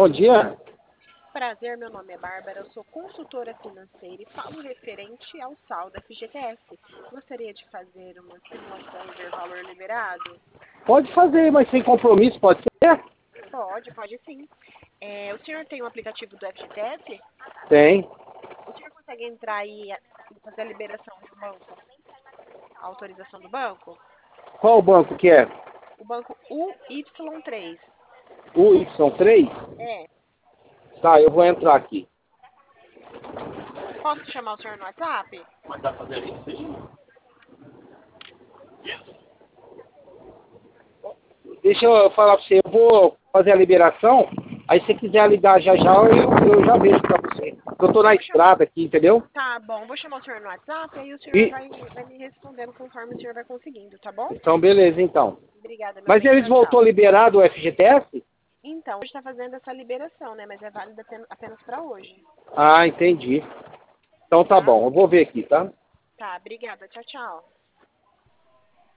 Bom dia. Prazer, meu nome é Bárbara, eu sou consultora financeira e falo referente ao saldo FGTS. Gostaria de fazer uma simulação e ver valor liberado? Pode fazer, mas sem compromisso, pode ser? Pode sim. O senhor tem o aplicativo do FGTS? Tem. O senhor consegue entrar aí e fazer a liberação de um banco? A autorização do banco? Qual o banco que é? O banco UY3. O Y3? É. Tá, eu vou entrar aqui. Posso chamar o senhor no WhatsApp? Mas dá pra fazer isso? Deixa eu falar pra você, eu vou fazer a liberação, aí se você quiser ligar já já, eu já vejo pra você. Eu tô na Vou chamar. estrada aqui, entendeu? Tá bom, vou chamar o senhor no WhatsApp, aí o senhor E, vai me respondendo conforme o senhor vai conseguindo, tá bom? então, beleza, então. Obrigada, meu Mas bem. eles Tchau, voltou tchau. liberado o FGTS? Então, hoje está fazendo essa liberação, né? Mas é válida apenas para hoje, Ah, entendi. Então tá tá? bom, eu vou ver aqui, tá? Tá, obrigada. Tchau, tchau.